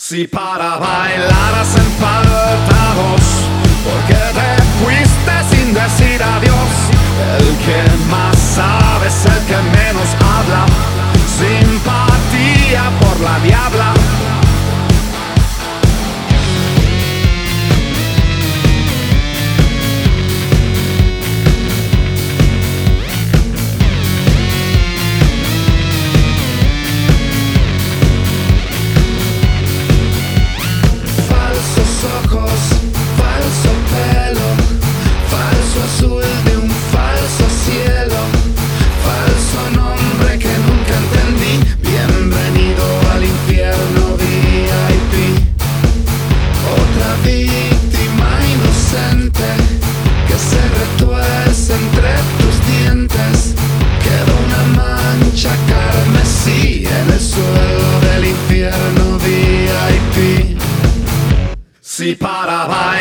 Si para bailar hacen falta dos, porque te fuiste sin decir adiós. El que más sabe es el que menos habla. Simpatía por la diabla. Ojos, falso pelo, falso azul de un falso cielo, falso nombre que nunca entendí. Bienvenido al infierno VIP. Otra víctima inocente que se retuerce entre tus dientes. Queda una mancha carmesí en el suelo del infierno VIP. Si para bailar